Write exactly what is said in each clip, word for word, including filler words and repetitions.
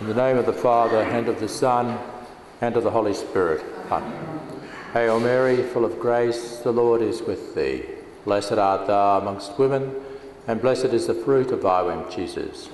In the name of the Father, and of the Son, and of the Holy Spirit. Amen. Hail Mary, full of grace, the Lord is with thee. Blessed art thou amongst women, and blessed is the fruit of thy womb, Jesus.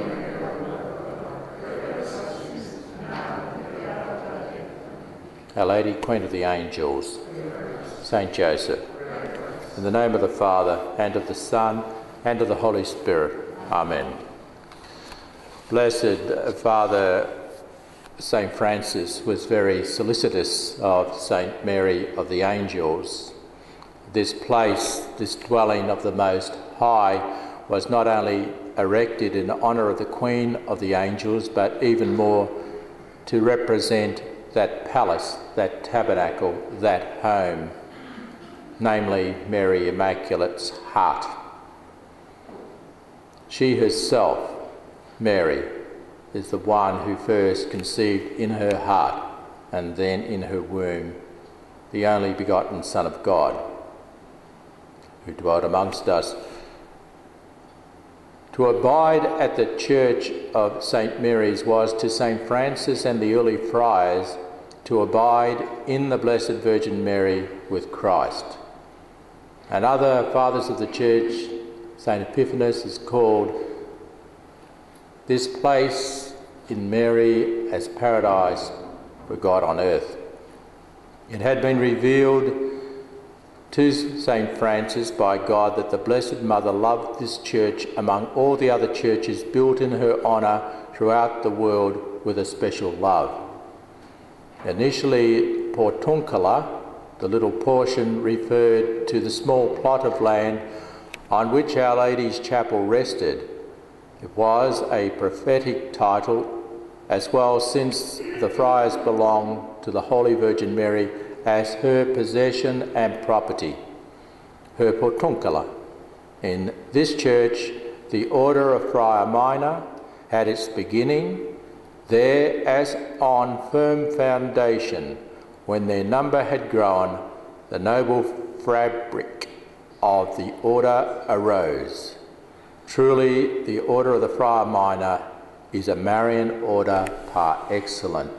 Our Lady, Queen of the Angels, Saint Joseph, in the name of the Father, and of the Son, and of the Holy Spirit. Amen. Blessed Father Saint Francis was very solicitous of Saint Mary of the Angels. This place, this dwelling of the Most High, was not only erected in honour of the Queen of the Angels, but even more to represent that palace, that tabernacle, that home, namely Mary Immaculate's heart. She herself, Mary, is the one who first conceived in her heart and then in her womb the only begotten Son of God, who dwelt amongst us. To abide at the church of Saint Mary's was to Saint Francis and the early friars to abide in the Blessed Virgin Mary with Christ. And other fathers of the church, Saint Epiphanes is called this place in Mary as paradise for God on earth. It had been revealed to Saint Francis by God that the Blessed Mother loved this church among all the other churches built in her honour throughout the world with a special love. Initially, Portuncula, the little portion, referred to the small plot of land on which Our Lady's chapel rested. It was a prophetic title as well, since the friars belonged to the Holy Virgin Mary as her possession and property, her portuncula. In this church, the order of Friar Minor had its beginning there as on firm foundation. When their number had grown, the noble fabric of the order arose. Truly, the order of the Friar Minor is a Marian order par excellence.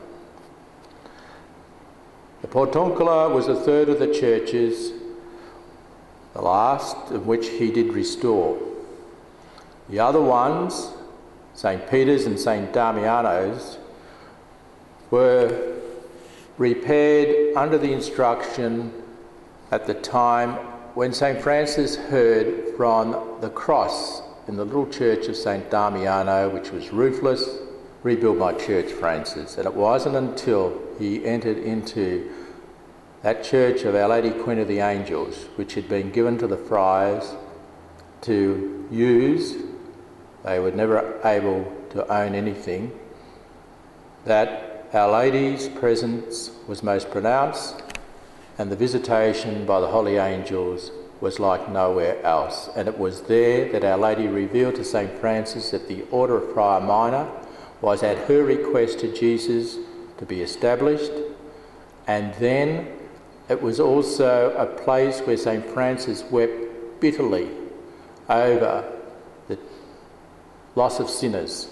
The portuncula was the third of the churches, the last of which he did restore. The other ones, Saint Peter's and Saint Damiano's, were repaired under the instruction at the time when Saint Francis heard from the cross in the little church of Saint Damiano, which was roofless, rebuild my church, Francis. And it wasn't until he entered into that church of Our Lady Queen of the Angels, which had been given to the friars to use, they were never able to own anything, that Our Lady's presence was most pronounced, and the visitation by the holy angels was like nowhere else. And it was there that Our Lady revealed to Saint Francis that the order of Friar Minor was at her request to Jesus to be established. And then it was also a place where Saint Francis wept bitterly over the loss of sinners.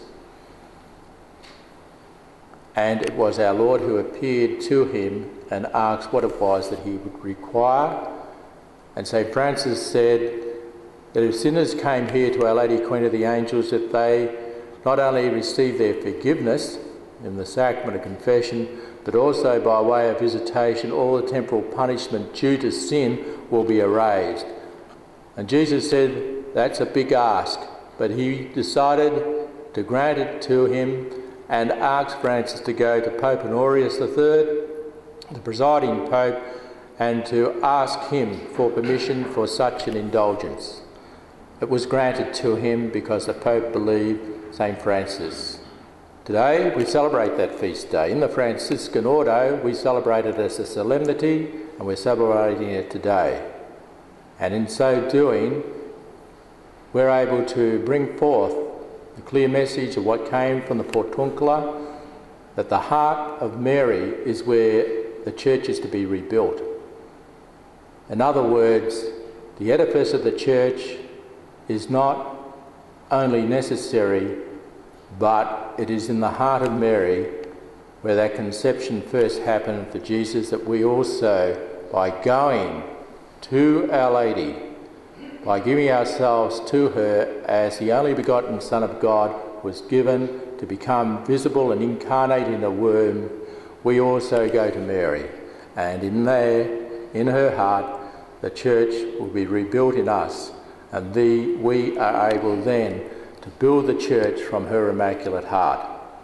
And it was our Lord who appeared to him and asked what it was that he would require. And Saint Francis said that if sinners came here to Our Lady Queen of the Angels, that they not only receive their forgiveness in the sacrament of confession, but also by way of visitation, all the temporal punishment due to sin will be erased. And Jesus said, that's a big ask, but he decided to grant it to him and asked Francis to go to Pope Honorius the third, the presiding Pope, and to ask him for permission for such an indulgence. It was granted to him because the Pope believed Saint Francis. Today we celebrate that feast day. In the Franciscan Ordo we celebrate it as a solemnity, and we're celebrating it today. And in so doing, we're able to bring forth the clear message of what came from the portuncula, that the heart of Mary is where the church is to be rebuilt. In other words, the edifice of the church is not only necessary but it is in the heart of Mary where that conception first happened for Jesus, that we also, by going to Our Lady, by giving ourselves to her as the only begotten Son of God was given to become visible and incarnate in a womb, we also go to Mary. And in there, in her heart, the church will be rebuilt in us, and the, we are able then to build the church from her Immaculate Heart.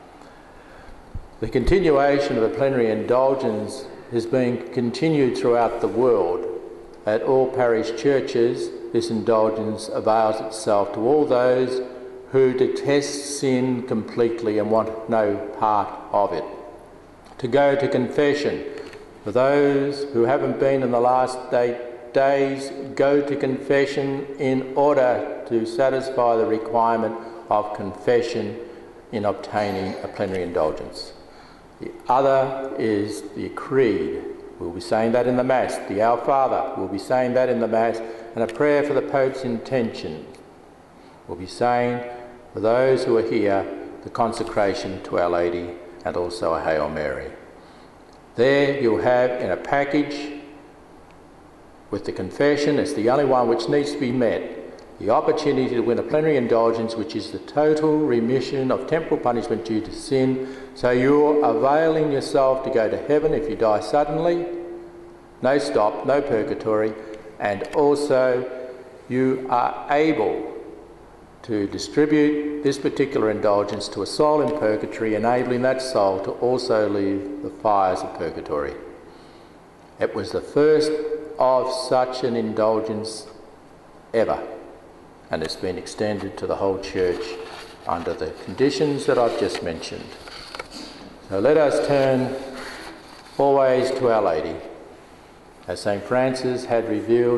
The continuation of the plenary indulgence has been continued throughout the world. At all parish churches, this indulgence avails itself to all those who detest sin completely and want no part of it. To go to confession. For those who haven't been in the last eight days, go to confession in order to satisfy the requirement of confession in obtaining a plenary indulgence. The other is the Creed. We'll be saying that in the Mass. The Our Father, we'll be saying that in the Mass. And a prayer for the Pope's intention. We'll be saying, for those who are here, the consecration to Our Lady and also a Hail Mary. There you'll have in a package with the confession, it's the only one which needs to be met, the opportunity to win a plenary indulgence, which is the total remission of temporal punishment due to sin. So you're availing yourself to go to heaven if you die suddenly, no stop, no purgatory, and also you are able to distribute this particular indulgence to a soul in purgatory, enabling that soul to also leave the fires of purgatory. It was the first of such an indulgence ever, and it's been extended to the whole church under the conditions that I've just mentioned. So let us turn always to Our Lady. As Saint Francis had revealed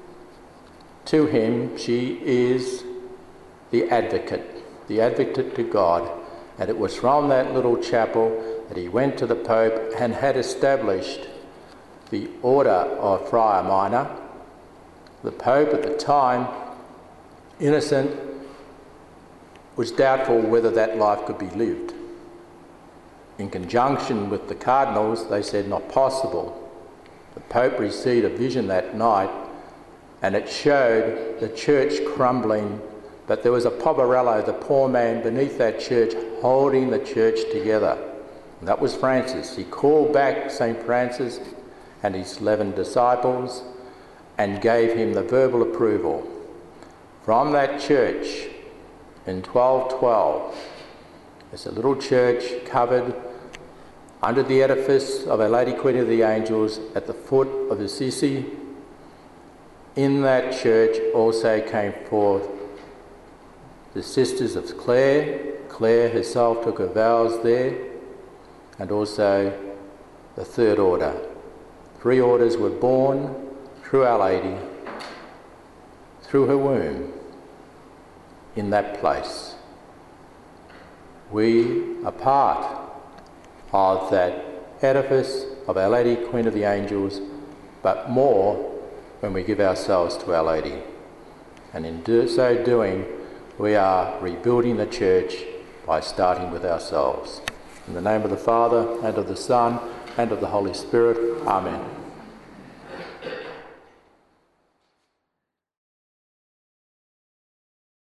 to him, she is the advocate, the advocate to God. And it was from that little chapel that he went to the Pope and had established the order of Friar Minor. The Pope at the time, Innocent, was doubtful whether that life could be lived. In conjunction with the cardinals, they said not possible. The Pope received a vision that night, and it showed the church crumbling, but there was a Poverello, the poor man, beneath that church, holding the church together. And that was Francis. He called back Saint Francis and his eleven disciples and gave him the verbal approval. From that church in twelve twelve, there's a little church covered under the edifice of Our Lady Queen of the Angels at the foot of Assisi. In that church also came forth the Sisters of Clare. Clare herself took her vows there, and also the Third Order. Three orders were born through Our Lady, through her womb, in that place. We are part of that edifice of Our Lady Queen of the Angels, but more when we give ourselves to Our Lady. And in do, so doing, we are rebuilding the church by starting with ourselves. In the name of the Father, and of the Son, and of the Holy Spirit. Amen.